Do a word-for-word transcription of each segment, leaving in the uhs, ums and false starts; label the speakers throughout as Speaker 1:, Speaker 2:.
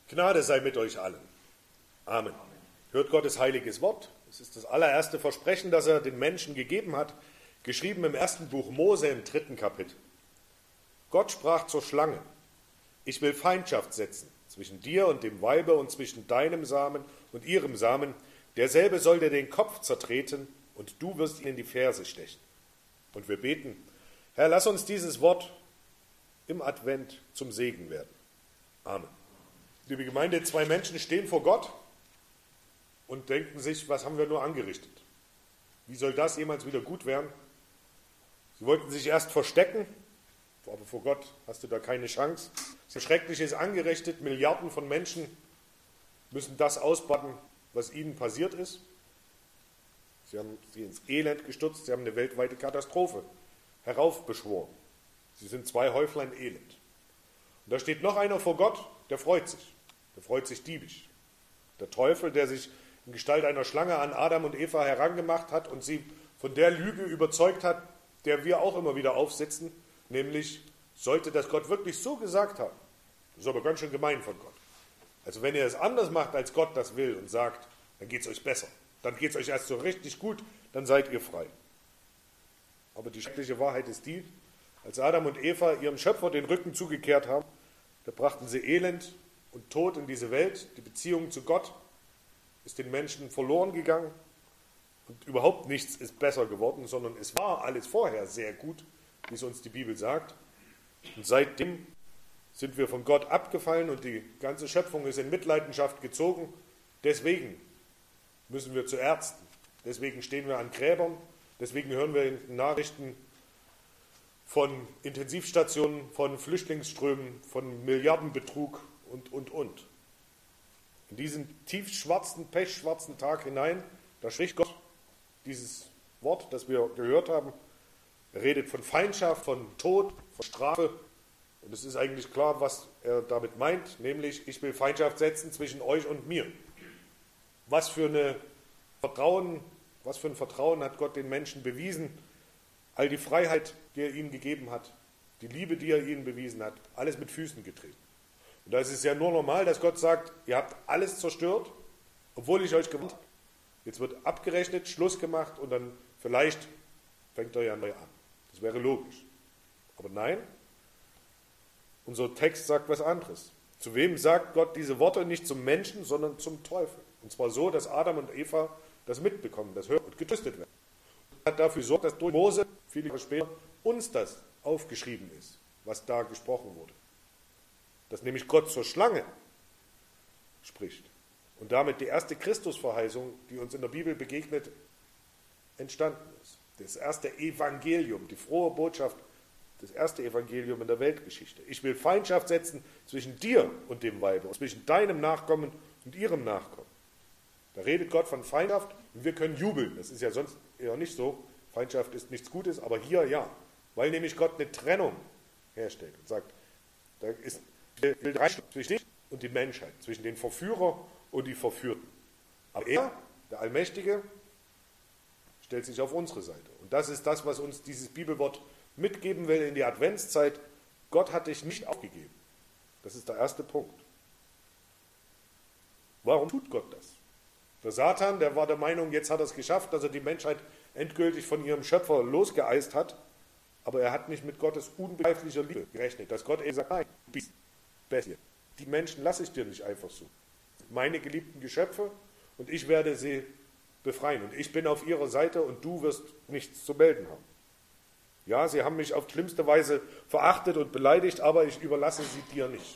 Speaker 1: Gnade sei mit euch allen. Amen. Hört Gottes heiliges Wort. Es ist das allererste Versprechen, das er den Menschen gegeben hat, geschrieben im ersten Buch Mose im dritten Kapitel. Gott sprach zur Schlange: Ich will Feindschaft setzen zwischen dir und dem Weibe und zwischen deinem Samen und ihrem Samen. Derselbe soll dir den Kopf zertreten und du wirst ihn in die Ferse stechen. Und wir beten: Herr, lass uns dieses Wort im Advent zum Segen werden. Amen. Liebe Gemeinde, zwei Menschen stehen vor Gott und denken sich, was haben wir nur angerichtet? Wie soll das jemals wieder gut werden? Sie wollten sich erst verstecken, aber vor Gott hast du da keine Chance. So Schreckliches angerichtet, Milliarden von Menschen müssen das ausbaden, was ihnen passiert ist. Sie haben sie ins Elend gestürzt, sie haben eine weltweite Katastrophe heraufbeschworen. Sie sind zwei Häuflein Elend. Und da steht noch einer vor Gott, der freut sich. Der freut sich diebisch. Der Teufel, der sich in Gestalt einer Schlange an Adam und Eva herangemacht hat und sie von der Lüge überzeugt hat, der wir auch immer wieder aufsitzen, nämlich, sollte das Gott wirklich so gesagt haben, das ist aber ganz schön gemein von Gott. Also wenn ihr es anders macht, als Gott das will und sagt, dann geht es euch besser. Dann geht es euch erst so richtig gut, dann seid ihr frei. Aber die schreckliche Wahrheit ist die, als Adam und Eva ihrem Schöpfer den Rücken zugekehrt haben, da brachten sie Elend und Tod in diese Welt. Die Beziehung zu Gott ist den Menschen verloren gegangen und überhaupt nichts ist besser geworden, sondern es war alles vorher sehr gut, wie es uns die Bibel sagt. Und seitdem sind wir von Gott abgefallen und die ganze Schöpfung ist in Mitleidenschaft gezogen. Deswegen müssen wir zu Ärzten, deswegen stehen wir an Gräbern, deswegen hören wir in den Nachrichten von Intensivstationen, von Flüchtlingsströmen, von Milliardenbetrug und, und, und. In diesen tiefschwarzen, pechschwarzen Tag hinein, da spricht Gott dieses Wort, das wir gehört haben. Er redet von Feindschaft, von Tod, von Strafe. Und es ist eigentlich klar, was er damit meint, nämlich, ich will Feindschaft setzen zwischen euch und mir. Was für eine Vertrauen, was für ein Vertrauen hat Gott den Menschen bewiesen? All die Freiheit, die er ihnen gegeben hat, die Liebe, die er ihnen bewiesen hat, alles mit Füßen getreten. Und da ist es ja nur normal, dass Gott sagt, ihr habt alles zerstört, obwohl ich euch gewarnt habe. Jetzt wird abgerechnet, Schluss gemacht und dann vielleicht fängt er ja neu an. Das wäre logisch. Aber nein, unser Text sagt was anderes. Zu wem sagt Gott diese Worte? Nicht zum Menschen, sondern zum Teufel. Und zwar so, dass Adam und Eva das mitbekommen, das hören und getröstet werden. Er hat dafür gesorgt, dass durch Mose, viele Jahre später, uns das aufgeschrieben ist, was da gesprochen wurde. Dass nämlich Gott zur Schlange spricht. Und damit die erste Christusverheißung, die uns in der Bibel begegnet, entstanden ist. Das erste Evangelium, die frohe Botschaft, das erste Evangelium in der Weltgeschichte. Ich will Feindschaft setzen zwischen dir und dem Weibe, zwischen deinem Nachkommen und ihrem Nachkommen. Da redet Gott von Feindschaft und wir können jubeln. Das ist ja sonst eher nicht so. Feindschaft ist nichts Gutes, aber hier ja. Weil nämlich Gott eine Trennung herstellt und sagt, da ist zwischen dich und die Menschheit, zwischen den Verführer und die Verführten. Aber er, der Allmächtige, stellt sich auf unsere Seite. Und das ist das, was uns dieses Bibelwort mitgeben will in die Adventszeit. Gott hat dich nicht aufgegeben. Das ist der erste Punkt. Warum tut Gott das? Der Satan, der war der Meinung, jetzt hat er es geschafft, dass er die Menschheit endgültig von ihrem Schöpfer losgeeist hat. Aber er hat nicht mit Gottes unbegreiflicher Liebe gerechnet, dass Gott eben sagt, nein, du bist Bestie. Die Menschen lasse ich dir nicht einfach so. Meine geliebten Geschöpfe und ich werde sie befreien. Und ich bin auf ihrer Seite und du wirst nichts zu melden haben. Ja, sie haben mich auf schlimmste Weise verachtet und beleidigt, aber ich überlasse sie dir nicht.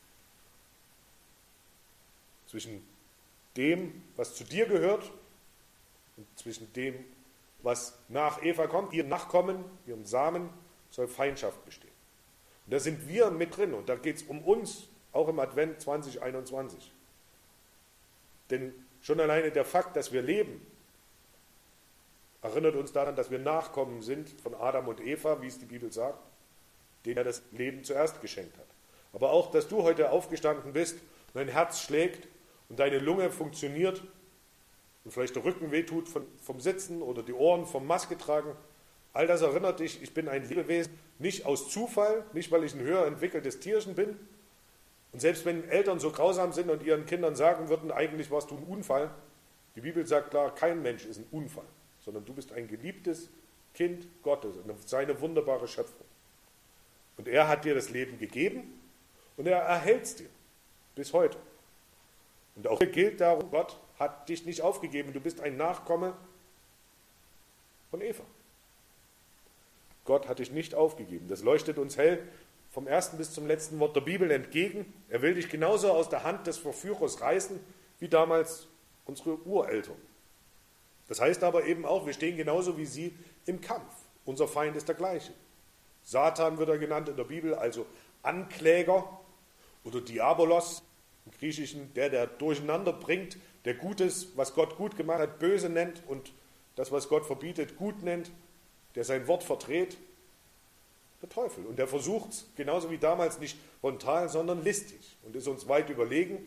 Speaker 1: Zwischen dem, was zu dir gehört und zwischen dem, was nach Eva kommt, ihrem Nachkommen, ihrem Samen, soll Feindschaft bestehen. Und da sind wir mit drin und da geht es um uns, auch im Advent zwanzig einundzwanzig. Denn schon alleine der Fakt, dass wir leben, erinnert uns daran, dass wir Nachkommen sind von Adam und Eva, wie es die Bibel sagt, denen er das Leben zuerst geschenkt hat. Aber auch, dass du heute aufgestanden bist und dein Herz schlägt und deine Lunge funktioniert und vielleicht der Rücken wehtut von, vom Sitzen oder die Ohren vom Maske tragen, all das erinnert dich, ich bin ein Lebewesen, nicht aus Zufall, nicht weil ich ein höher entwickeltes Tierchen bin, Und selbst wenn Eltern so grausam sind und ihren Kindern sagen würden, eigentlich warst du ein Unfall, die Bibel sagt klar, kein Mensch ist ein Unfall, sondern du bist ein geliebtes Kind Gottes und seine wunderbare Schöpfung. Und er hat dir das Leben gegeben und er erhält es dir bis heute. Und auch hier gilt darum, Gott hat dich nicht aufgegeben, du bist ein Nachkomme von Eva. Gott hat dich nicht aufgegeben. Das leuchtet uns hell vom ersten bis zum letzten Wort der Bibel entgegen. Er will dich genauso aus der Hand des Verführers reißen, wie damals unsere Ureltern. Das heißt aber eben auch, wir stehen genauso wie sie im Kampf. Unser Feind ist der gleiche. Satan wird er genannt in der Bibel, also Ankläger oder Diabolos im Griechischen, der, der durcheinander bringt, der Gutes, was Gott gut gemacht hat, böse nennt und das, was Gott verbietet, gut nennt, der sein Wort verdreht. Der Teufel. Und der versucht es genauso wie damals nicht frontal, sondern listig und ist uns weit überlegen.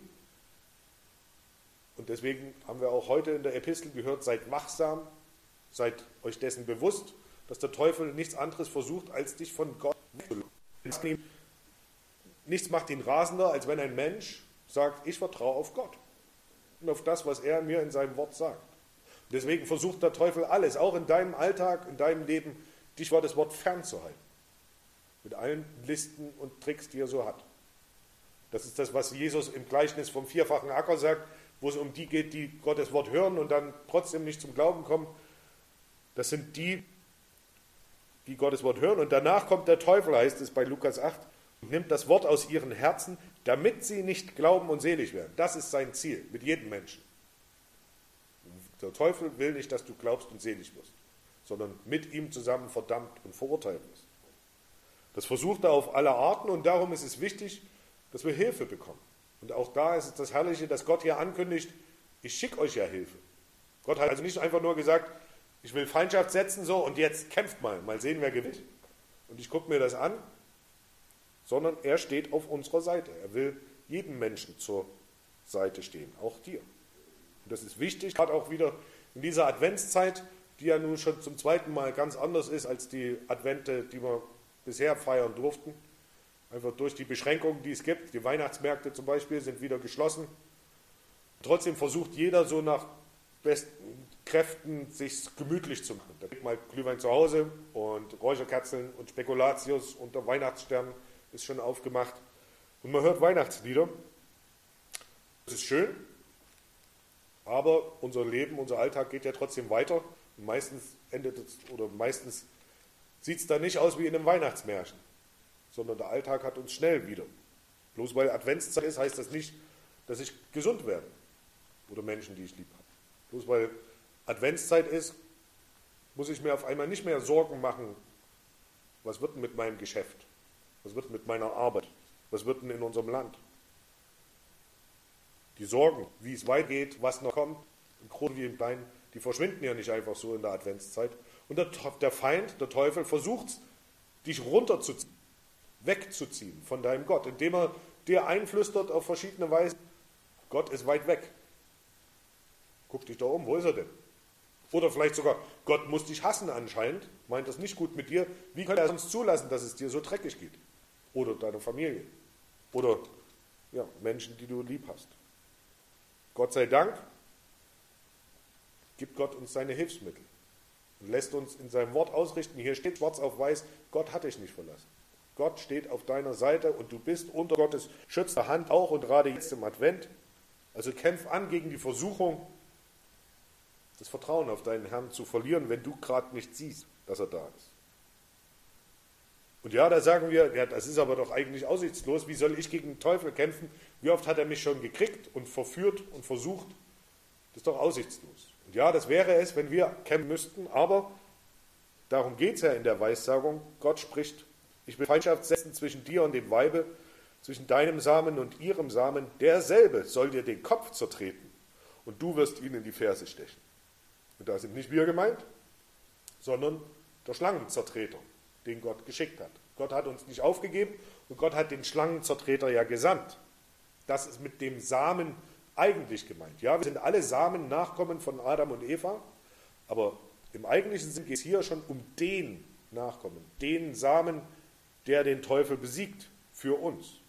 Speaker 1: Und deswegen haben wir auch heute in der Epistel gehört, seid wachsam, seid euch dessen bewusst, dass der Teufel nichts anderes versucht, als dich von Gott wegzulocken. Nichts macht ihn rasender, als wenn ein Mensch sagt, ich vertraue auf Gott und auf das, was er mir in seinem Wort sagt. Und deswegen versucht der Teufel alles, auch in deinem Alltag, in deinem Leben, dich vor das Wort fernzuhalten. Mit allen Listen und Tricks, die er so hat. Das ist das, was Jesus im Gleichnis vom vierfachen Acker sagt, wo es um die geht, die Gottes Wort hören und dann trotzdem nicht zum Glauben kommen. Das sind die, die Gottes Wort hören. Und danach kommt der Teufel, heißt es bei Lukas acht, und nimmt das Wort aus ihren Herzen, damit sie nicht glauben und selig werden. Das ist sein Ziel mit jedem Menschen. Der Teufel will nicht, dass du glaubst und selig wirst, sondern mit ihm zusammen verdammt und verurteilt wirst. Das versucht er auf alle Arten und darum ist es wichtig, dass wir Hilfe bekommen. Und auch da ist es das Herrliche, dass Gott hier ankündigt, ich schicke euch ja Hilfe. Gott hat also nicht einfach nur gesagt, ich will Feindschaft setzen so und jetzt kämpft mal, mal sehen, wer gewinnt. Und ich gucke mir das an, sondern er steht auf unserer Seite. Er will jedem Menschen zur Seite stehen, auch dir. Und das ist wichtig, gerade auch wieder in dieser Adventszeit, die ja nun schon zum zweiten Mal ganz anders ist als die Advente, die wir bisher feiern durften. Einfach durch die Beschränkungen, die es gibt. Die Weihnachtsmärkte zum Beispiel sind wieder geschlossen. Trotzdem versucht jeder so nach besten Kräften, sich gemütlich zu machen. Da kriegt mal Glühwein zu Hause und Räucherkerzen und Spekulatius und der Weihnachtsstern ist schon aufgemacht. Und man hört Weihnachtslieder. Das ist schön, aber unser Leben, unser Alltag geht ja trotzdem weiter. Und meistens endet es, oder meistens sieht es da nicht aus wie in einem Weihnachtsmärchen, sondern der Alltag hat uns schnell wieder. Bloß weil Adventszeit ist, heißt das nicht, dass ich gesund werde oder Menschen, die ich lieb habe. Bloß weil Adventszeit ist, muss ich mir auf einmal nicht mehr Sorgen machen, was wird denn mit meinem Geschäft, was wird mit meiner Arbeit, was wird denn in unserem Land. Die Sorgen, wie es weitergeht, was noch kommt, im Großen wie im Kleinen, die verschwinden ja nicht einfach so in der Adventszeit. Und der, der Feind, der Teufel, versucht es, dich runterzuziehen, wegzuziehen von deinem Gott, indem er dir einflüstert auf verschiedene Weisen, Gott ist weit weg. Guck dich da um, wo ist er denn? Oder vielleicht sogar, Gott muss dich hassen anscheinend, meint das nicht gut mit dir. Wie kann er sonst zulassen, dass es dir so dreckig geht? Oder deiner Familie. Oder ja, Menschen, die du lieb hast. Gott sei Dank gibt Gott uns seine Hilfsmittel und lässt uns in seinem Wort ausrichten. Hier steht schwarz auf weiß, Gott hat dich nicht verlassen. Gott steht auf deiner Seite und du bist unter Gottes schützender Hand, auch und gerade jetzt im Advent. Also kämpf an gegen die Versuchung, das Vertrauen auf deinen Herrn zu verlieren, wenn du gerade nicht siehst, dass er da ist. Und ja, da sagen wir, ja, das ist aber doch eigentlich aussichtslos. Wie soll ich gegen den Teufel kämpfen? Wie oft hat er mich schon gekriegt und verführt und versucht? Das ist doch aussichtslos. Und ja, das wäre es, wenn wir kämpfen müssten, aber darum geht es ja in der Weissagung. Gott spricht, ich will Feindschaft setzen zwischen dir und dem Weibe, zwischen deinem Samen und ihrem Samen. Derselbe soll dir den Kopf zertreten und du wirst ihn in die Ferse stechen. Und da sind nicht wir gemeint, sondern der Schlangenzertreter, den Gott geschickt hat. Gott hat uns nicht aufgegeben und Gott hat den Schlangenzertreter ja gesandt. Das ist mit dem Samen eigentlich gemeint. Ja, wir sind alle Samen Nachkommen von Adam und Eva, aber im eigentlichen Sinn geht es hier schon um den Nachkommen, den Samen, der den Teufel besiegt für uns.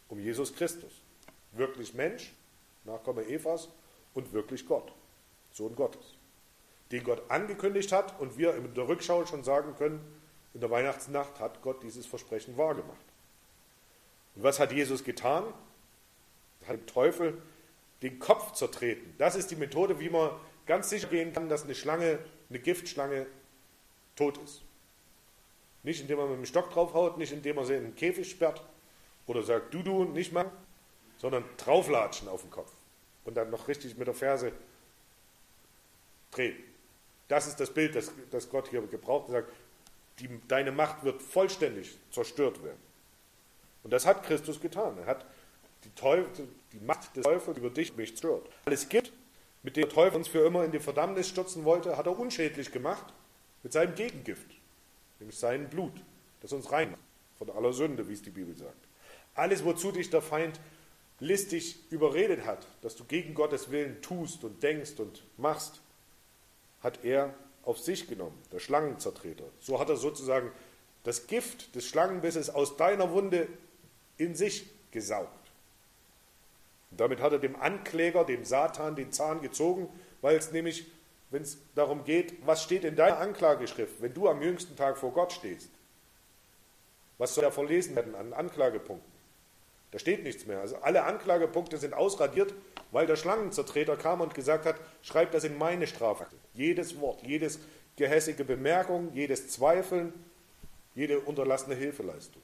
Speaker 1: Um Jesus Christus. Wirklich Mensch, Nachkomme Evas und wirklich Gott, Sohn Gottes. Den Gott angekündigt hat und wir in der Rückschau schon sagen können, in der Weihnachtsnacht hat Gott dieses Versprechen wahrgemacht. Und was hat Jesus getan? Er hat dem Teufel den Kopf zertreten. Das ist die Methode, wie man ganz sicher gehen kann, dass eine Schlange, eine Giftschlange tot ist. Nicht indem man mit dem Stock draufhaut, nicht indem man sie in den Käfig sperrt oder sagt, du, du, nicht mal, sondern drauflatschen auf den Kopf und dann noch richtig mit der Ferse drehen. Das ist das Bild, das, das Gott hier gebraucht und sagt, die, deine Macht wird vollständig zerstört werden. Und das hat Christus getan. Er hat die, Teufel, die Macht des Teufels über dich und mich zerstört. Alles gibt, mit dem der Teufel uns für immer in die Verdammnis stürzen wollte, hat er unschädlich gemacht mit seinem Gegengift, nämlich seinem Blut, das uns reinmacht von aller Sünde, wie es die Bibel sagt. Alles, wozu dich der Feind listig überredet hat, dass du gegen Gottes Willen tust und denkst und machst, hat er auf sich genommen, der Schlangenzertreter. So hat er sozusagen das Gift des Schlangenbisses aus deiner Wunde in sich gesaugt. Und damit hat er dem Ankläger, dem Satan, den Zahn gezogen, weil es nämlich, wenn es darum geht, was steht in deiner Anklageschrift, wenn du am jüngsten Tag vor Gott stehst, was soll da verlesen werden an Anklagepunkten? Da steht nichts mehr. Also alle Anklagepunkte sind ausradiert, weil der Schlangenzertreter kam und gesagt hat, schreib das in meine Strafakte. Jedes Wort, jedes gehässige Bemerkung, jedes Zweifeln, jede unterlassene Hilfeleistung.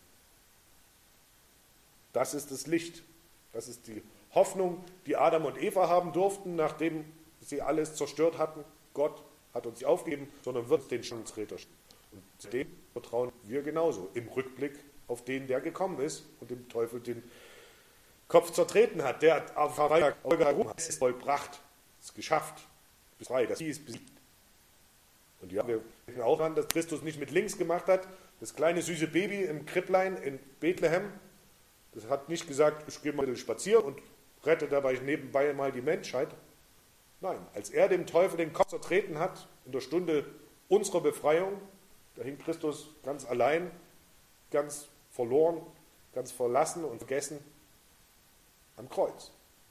Speaker 1: Das ist das Licht. Das ist die Hoffnung, die Adam und Eva haben durften, nachdem sie alles zerstört hatten. Gott hat uns nicht aufgegeben, sondern wird den Schlangenzertreter stehen. Und dem vertrauen wir genauso im Rückblick auf den, der gekommen ist und dem Teufel den Kopf zertreten hat. Der hat auf Freitag es ist vollbracht, es ist geschafft, bis frei, das Vieh ist besiegt. Und ja, wir denken auch an, dass Christus nicht mit links gemacht hat. Das kleine süße Baby im Kripplein in Bethlehem, das hat nicht gesagt, ich gehe mal spazieren und rette dabei nebenbei mal die Menschheit. Nein, als er dem Teufel den Kopf zertreten hat, in der Stunde unserer Befreiung, da hing Christus ganz allein, ganz verloren, ganz verlassen und vergessen am Kreuz.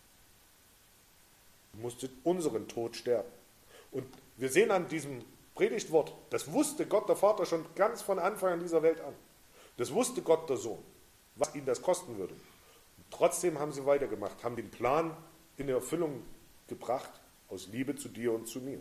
Speaker 1: Er musste unseren Tod sterben. Und wir sehen an diesem Predigtwort, das wusste Gott der Vater schon ganz von Anfang an dieser Welt an. Das wusste Gott der Sohn, was ihn das kosten würde. Und trotzdem haben sie weitergemacht, haben den Plan in Erfüllung gebracht, aus Liebe zu dir und zu mir.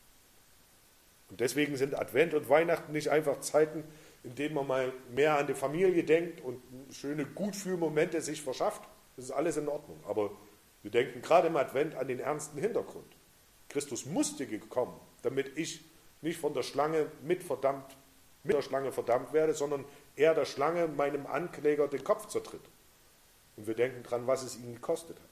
Speaker 1: Und deswegen sind Advent und Weihnachten nicht einfach Zeiten, in denen man mal mehr an die Familie denkt und schöne Gutfühlmomente sich verschafft. Das ist alles in Ordnung. Aber wir denken gerade im Advent an den ernsten Hintergrund. Christus musste gekommen, damit ich nicht von der Schlange mit, verdammt, mit der Schlange verdammt werde, sondern er der Schlange, meinem Ankläger, den Kopf zertritt. Und wir denken dran, was es ihn gekostet hat.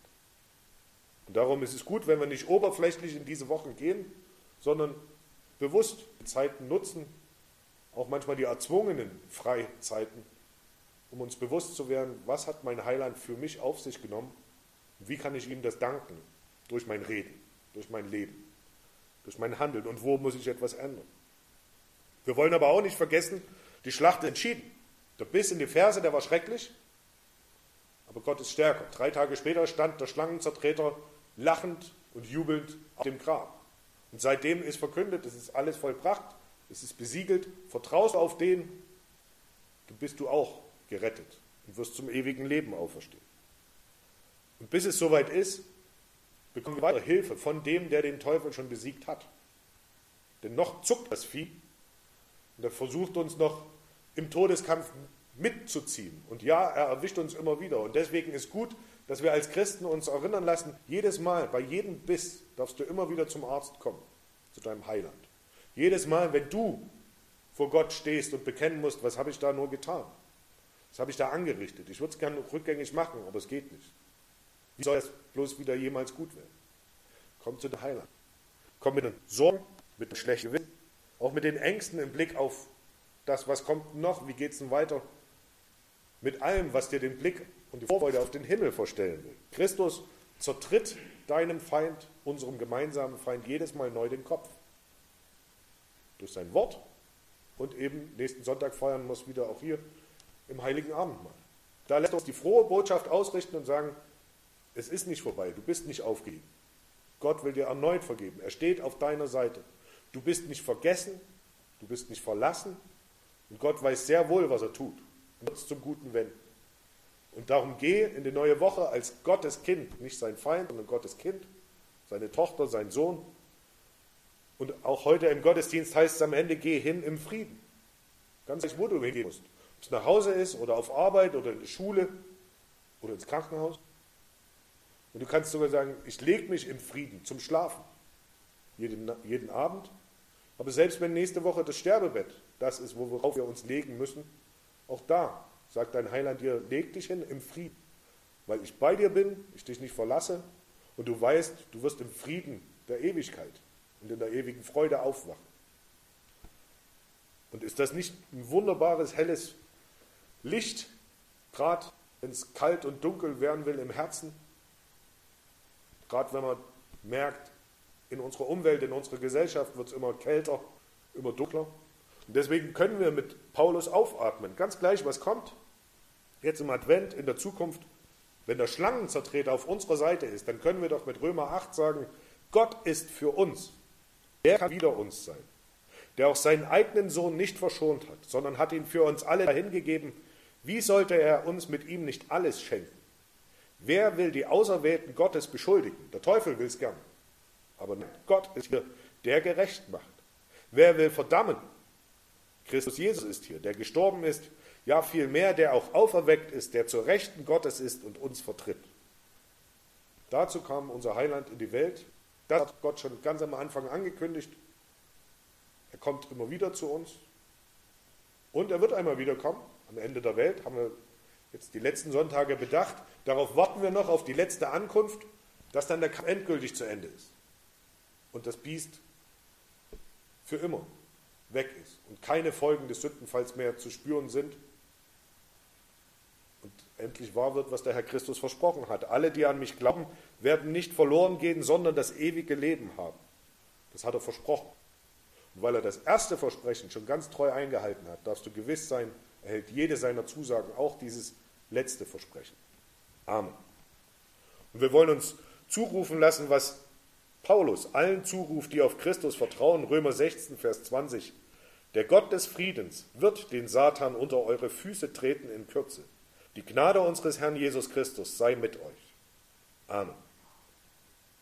Speaker 1: Und darum ist es gut, wenn wir nicht oberflächlich in diese Wochen gehen, sondern bewusst die Zeiten nutzen, auch manchmal die erzwungenen Freizeiten, um uns bewusst zu werden, was hat mein Heiland für mich auf sich genommen und wie kann ich ihm das danken? Durch mein Reden, durch mein Leben, durch mein Handeln und wo muss ich etwas ändern? Wir wollen aber auch nicht vergessen, die Schlacht ist entschieden. Der Biss in die Ferse, der war schrecklich, aber Gott ist stärker. Drei Tage später stand der Schlangenzertreter lachend und jubelnd auf dem Grab. Und seitdem ist verkündet, es ist alles vollbracht, es ist besiegelt, vertraust auf den, dann bist du auch gerettet und wirst zum ewigen Leben auferstehen. Und bis es soweit ist, bekommen wir weitere Hilfe von dem, der den Teufel schon besiegt hat. Denn noch zuckt das Vieh und er versucht uns noch im Todeskampf mitzuziehen. Und ja, er erwischt uns immer wieder. Und deswegen ist gut, dass wir als Christen uns erinnern lassen, jedes Mal, bei jedem Biss darfst du immer wieder zum Arzt kommen, zu deinem Heiland. Jedes Mal, wenn du vor Gott stehst und bekennen musst, was habe ich da nur getan? Was habe ich da angerichtet? Ich würde es gerne rückgängig machen, aber es geht nicht. Wie soll das bloß wieder jemals gut werden? Komm zu dem Heiland. Komm mit den Sorgen, mit dem schlechten Gewissen, auch mit den Ängsten im Blick auf das, was kommt noch, wie geht es denn weiter? Mit allem, was dir den Blick und die Vorfreude auf den Himmel vorstellen will. Christus zertritt deinem Feind, unserem gemeinsamen Feind, jedes Mal neu den Kopf. Durch sein Wort und eben nächsten Sonntag feiern wir es wieder auch hier im Heiligen Abendmahl. Da lässt uns die frohe Botschaft ausrichten und sagen, es ist nicht vorbei, du bist nicht aufgegeben. Gott will dir erneut vergeben, er steht auf deiner Seite. Du bist nicht vergessen, du bist nicht verlassen und Gott weiß sehr wohl, was er tut und wird es zum Guten wenden. Und darum geh in die neue Woche als Gottes Kind, nicht sein Feind, sondern Gottes Kind, seine Tochter, sein Sohn. Und auch heute im Gottesdienst heißt es am Ende, geh hin im Frieden. Ganz gleich, wo du hingehen musst. Ob es nach Hause ist oder auf Arbeit oder in die Schule oder ins Krankenhaus. Und du kannst sogar sagen, ich lege mich im Frieden zum Schlafen. Jeden, jeden Abend. Aber selbst wenn nächste Woche das Sterbebett das ist, worauf wir uns legen müssen, auch da sagt dein Heiland dir, leg dich hin im Frieden. Weil ich bei dir bin, ich dich nicht verlasse und du weißt, du wirst im Frieden der Ewigkeit und in der ewigen Freude aufwachen. Und ist das nicht ein wunderbares, helles Licht, gerade wenn es kalt und dunkel werden will im Herzen? Gerade wenn man merkt, in unserer Umwelt, in unserer Gesellschaft wird es immer kälter, immer dunkler. Und deswegen können wir mit Paulus aufatmen. Ganz gleich, was kommt, jetzt im Advent, in der Zukunft, wenn der Schlangenzertreter auf unserer Seite ist, dann können wir doch mit Römer acht sagen, Gott ist für uns. Wer kann wider uns sein? Der auch seinen eigenen Sohn nicht verschont hat, sondern hat ihn für uns alle dahingegeben. Wie sollte er uns mit ihm nicht alles schenken? Wer will die Auserwählten Gottes beschuldigen? Der Teufel will es gern. Aber Gott ist hier, der gerecht macht. Wer will verdammen? Christus Jesus ist hier, der gestorben ist, ja vielmehr, der auch auferweckt ist, der zur Rechten Gottes ist und uns vertritt. Dazu kam unser Heiland in die Welt. Das hat Gott schon ganz am Anfang angekündigt. Er kommt immer wieder zu uns. Und er wird einmal wiederkommen, am Ende der Welt, haben wir jetzt die letzten Sonntage bedacht. Darauf warten wir noch, auf die letzte Ankunft, dass dann der Kampf endgültig zu Ende ist. Und das Biest für immer weg ist und keine Folgen des Sündenfalls mehr zu spüren sind. Und endlich wahr wird, was der Herr Christus versprochen hat. Alle, die an mich glauben, werden nicht verloren gehen, sondern das ewige Leben haben. Das hat er versprochen. Und weil er das erste Versprechen schon ganz treu eingehalten hat, darfst du gewiss sein, er hält jede seiner Zusagen, auch dieses letzte Versprechen. Amen. Und wir wollen uns zurufen lassen, was Paulus allen zuruft, die auf Christus vertrauen, Römer sechzehn, Vers zwanzig. Der Gott des Friedens wird den Satan unter eure Füße treten in Kürze. Die Gnade unseres Herrn Jesus Christus sei mit euch. Amen.